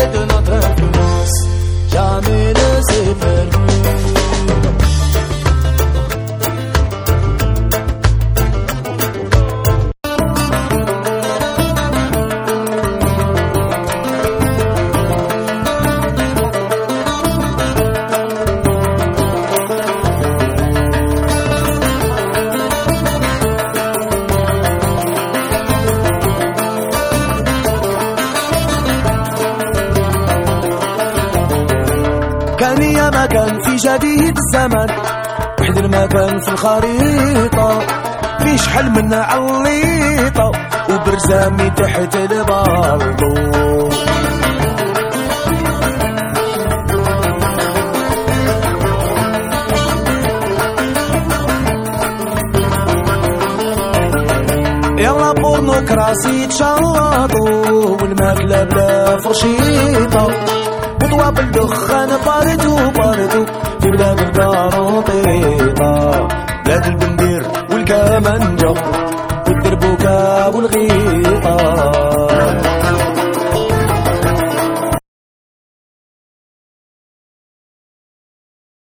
et de notre influence. Jamais laisser faire. كان يا مكان في جديد الزمن، وحد المكان في الخريطة، في شحال منا عليطة وبرزامي تحت البالطو. يلا بورنوكراسي تشلطو والماكلة بلا فرشيطة، بطوة بالدخان باردو باردو في بلاد القاروطيطة، بلاد البندير